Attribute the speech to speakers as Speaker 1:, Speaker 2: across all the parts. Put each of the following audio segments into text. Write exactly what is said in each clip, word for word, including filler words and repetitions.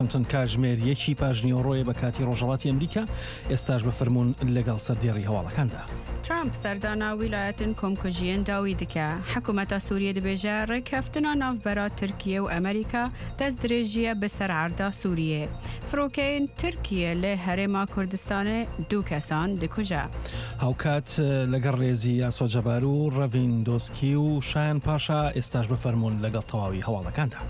Speaker 1: تن کاژمێر یەکی پاژنیۆڕۆیە بە کاتی ڕۆژهەڵاتی ئەمریکا ئێستاش بە فەرمونون لەگەڵ سەردێڕی هەواڵەکاندا.
Speaker 2: ترامپ سەردانا ویلایەتن کۆمکوژیان داوی دکە حکوومەتە سووریە دەبێژە ڕێککەفتنا ناوبەرا تورکیە و ئەمریکا دەست درێژیە بەسەر عەردا سووریە. فرۆکەین تورکیە لە هەرێما کوردستانە دوو کەسان دکوژە.
Speaker 1: هاوکات لەگەڵ ڕێزی یاسۆجەبار و ڕەڤیندۆسکی و شایان پاشا ئێستاش بە فەرمونون لەگەڵ تەواوی هەواڵەکاندا.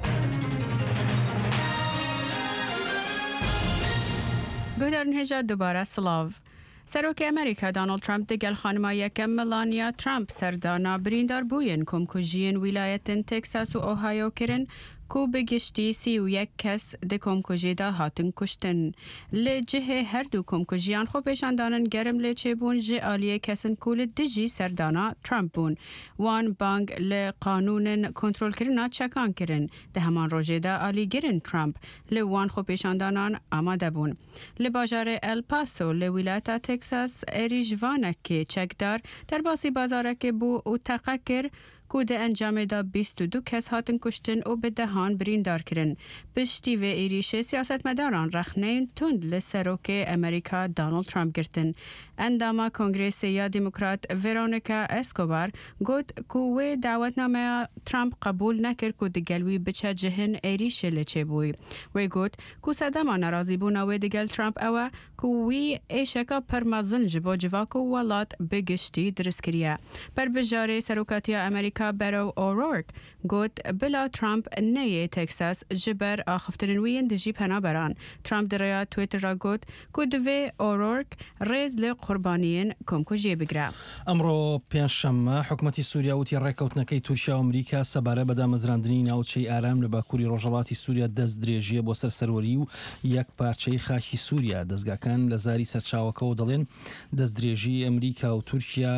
Speaker 2: گۆدارن هێژە دووبارە سڵاو. سەرۆکی ئەمریکا دۆناڵد ترامپ دەگەڵ خانما یەکەم مەلانیا ترامپ سەردانا بریندار بووین کۆمکوژیان ویلایەتن تێکساس و ئۆهایۆ کرن کو بگشتی سی و یک کەس د کۆمکوژیدا هاتن کوشتن. لە جهێ هەردوو کۆمکوژیان خۆ پێشاندانن گەرم لێ چێبوون ژێ ئالیە کەسن کو لە دژی سەردانا ترامپ بوون. وان بانگ لە قانونن کۆنترۆلکردنا چەکان کرن. دە هەمان ڕۆژێدا ئالیگرن ترامپ لە وان خۆ پێشاندانان ئامادە بوون. لە باژارێ ئەلپاسۆ لە ویلایەتە تێکساس ئێریژڤانێکی چەکدار دەرباسی بازارێکی بوو و تەقە کرد کو د ئەنجامێدا بیست و دوو کەس هاتن کوشتن و بە دەهان بریندار کرن. پشتی وێ ئێریشە سیاسەتمەداران ڕەخنەین توند لە سەرۆکێ ئەمریکا دۆناڵد ترامپ گرتن. ئەنداما کۆنگرێسی یا دیموکرات ڤێرۆنیکا ئەسکۆبار گوت کو وێ داوەتنامەیە ترامپ قبول نەکرد کو دگەلوی بچە جهن ئێریشە لە چێبووی. وێ گوت کو سەدەما نەرازی بوونا وێ دگەل ترامپ ئەوە کو وی ئێشەکە پەرمەزن ji بۆ civak و welat bigiştî dirîskiriye. Berbijارê Serokatiya Amerîka Beto O'Rourke got bila Trump neyê Texas ji ber axiftirên wî yên dijî penaberan. Trump di rêya Twitter'a got ku divê O'Rourke rêz li qurbaniyên komkujiyê bigire.
Speaker 1: ئەمڕۆ پێنجشەممە حکوومەتی سووریا وتی ڕێکەوتنەکەی تورکیا و ئەمریکا سەبارە بە دامەزراندنی ناوچەی ئارام لە باکووری ڕۆژهەڵاتی سووریا دەست درێژیە بۆ سەر سەروەری و یەک پارچەی خاکی سووریا. دەستگاکان لە زاری سەرچاوەکەەوە دەڵێن دەستدرێژی ئەمریکا و تورکیا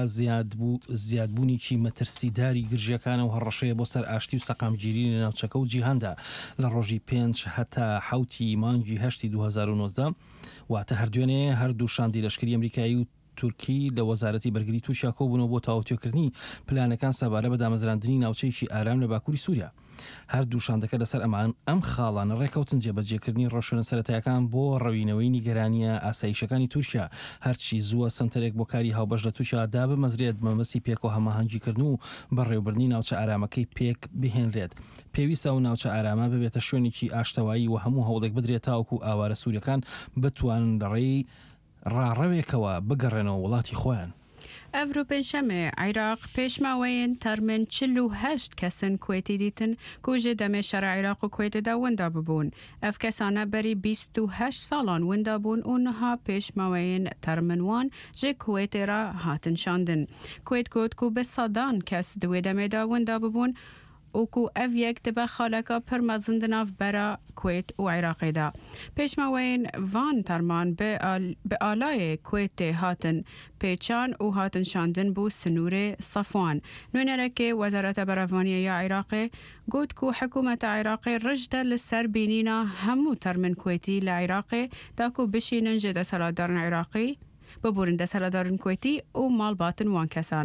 Speaker 1: زیادبوونیکی مەترسیداری گرژیەکانە و هەڕەشەیە بۆ سەر ئاشتی و سەقامگیری لە ناوچەکە و جیهاندا لە ڕۆژی پێنج هەتا حوتی مانگی هەشتی دوو هەزار و نۆزدە واتە هەردوێنێ هەردوو شاندی لەشکری ئەمریکایی و تورکی لە وەزارەتی بەرگری تووشیا کۆبوونەوە بۆ تاوتێکردنی پلانەکان سەبارە بە دامەزراندنی ناوچەیەکی ئارام لە باکووری سووریا. هەردوو شاندەکە لەسەر ئەمان ئەم خاڵانە ڕێکەوتن جێبەجێکردنی ڕۆشنە سەرەتایەکان بۆ ڕەوینەوەی نیگەرانیە ئاسایشەکانی تورکیا. هەرچی زووە سنتەرێک بۆ کاری هاوبەش لە تووشیادا بمەزرێت مەمەسی پێک و هەماهەنگیکردن و بەڕێوەبردنی ناوچە ئارامەکەی پێک بهێنرێت. پێویستە و ناوچە ئارامە ببێتە شوێنێکی ئاشتەوایی و هەموو هەوڵێک بدرێت تاوەکو ئاوارە سووریەکان بتوانن لەڕێی ڕاڕەوێکەوە بگەڕێنەوە وڵاتی خۆیان.
Speaker 2: ئەڤرۆ پێنجشەمێ عێراق پێشماوەیەن تەرمن چل و هەشت کەسن کوێتی دیتن کوژێ دەمێ شەرە عێراق و کوێتەدا وندا ببوون. ئەف کەسانە بەری بیست و هەشت ساڵان وندا بوون و نەها پێشماوەیەن تەرمنوان ژێ کوێتێرا هاتن شاندن. کوێت گوت کو بە سەدان کەس دوێ دەمێدا وندا ببوون وکو ئەv یەک دەبە خاڵەکە پڕمەزن دناف بەرە کوێت و عێراقیدا. پێشماوەیەن ڤان تەرمان بە ئالایە کوێتێ هاتن پێچان و هاتن شاندن بوو سنوورێ سەفوان. نوێنەرەکێ وەزارەتە بەرەڤانیە یا عێراقێ گوت کو حکوومەتە عێراقی ڕژدە لەسەر بینینە هەموو تەرمن کوێتی لە عێراقێ داکو بشینن ژێ دەسەڵاتدارن عێراقی ببورن دەسەڵاتدارن کوێتی و ماڵباتن وان کەسان.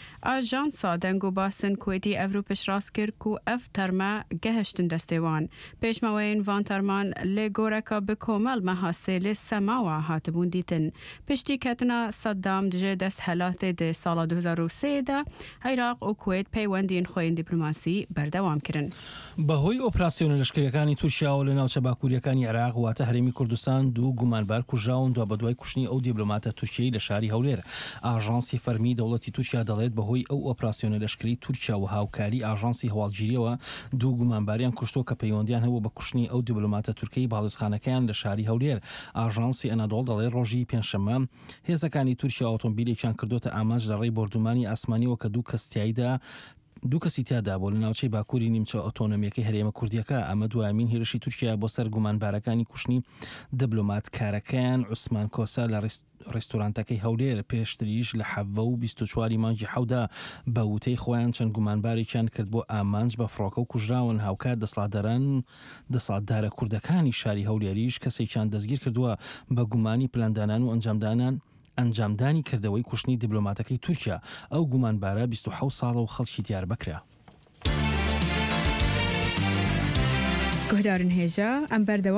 Speaker 2: ئاژانسا دەنگ و باسن کوێتی ئەڤرو پشڕاست کرد و ئەف تەرمە گەهشتن دەستێوان. پێشمەوەیەن ڤان تەرمان لێ گۆرەکە بە کۆمەڵ مەهاسێ لێ سەماوە هاتبوون دیتن. پشتی کەتنە سەدام دژێ دەست هەلاتێ دێ ساڵە دوو هەزار و سێدا عێراق و کوێت پەیوەندین خۆیان دیپلۆماسی بەردەوام کردن.
Speaker 1: بەهۆی ئۆپراسیۆنە لەشکریەکانی تورکیاوە لە ناوچە باکووریەکانی عێراق واتە هەرێمی کوردستان دوو گومانبار کوژراون دوا بەدوای کوشتنی ئەو دیپلۆماتە تورکیەی لە شاری هەولێر. ئاژانسی فەرمی دەوڵەتی تورکیا دەڵێت بەهۆی ئەو ئۆپراسیۆنە لەشکری تورکیا و هاوکاری ئاژانسی هەواڵگیریەوە دوو گومانباریان کوشتۆ کە پەیوەندیان هەبوو بە کوشتنی ئەو دیپلۆماتە تورکی باڵوێزخانەکەیان لە شاری هەولێر. ئاژانسی ئەنادۆڵ دەڵێ ڕۆژی پێنجشەممە هێزەکانی تورکیا ئۆتۆمبیلێکیان کردوتە ئاماج لە ڕێی بردومانی ئاسمانیەوە کە دوو کەستیایدا دوو کەسی تیادا بۆ لە ناوچەی باکووری نیمچە ئۆتۆنۆمیەکەی هەرێمە کوردیەکە. ئەمە دوایمین هێرشی تورکیا بۆ سەر گومانبارەکانی کوشتنی دیپلۆماتکارەکەیان عوسمان کۆسا لە ڕێستۆرانتەکەی هەولێر پێشتریش لە حەڤە و بیست و چواری مانگی حەودا بە وتەی خۆیان چەند گومانبارێکیان کرد بۆ ئامانج بە فڕۆکە و کوژراون. هاوکار دەسەڵاتداران دەسەڵاتدارە کوردەکانی شاری هەولێریش کەسێکیان دەستگیر کردووە بە گومانی پلاندانان و ئەنجامدانان ئەنجامدانی کردەوەی کوشتنی دیپلۆماتەکەی تورکیا. ئەو گومانبارە بیست و حەوت ساڵە و خەڵکی دیار بکرا.
Speaker 2: گهدارن هێژە ئەم بەردەوام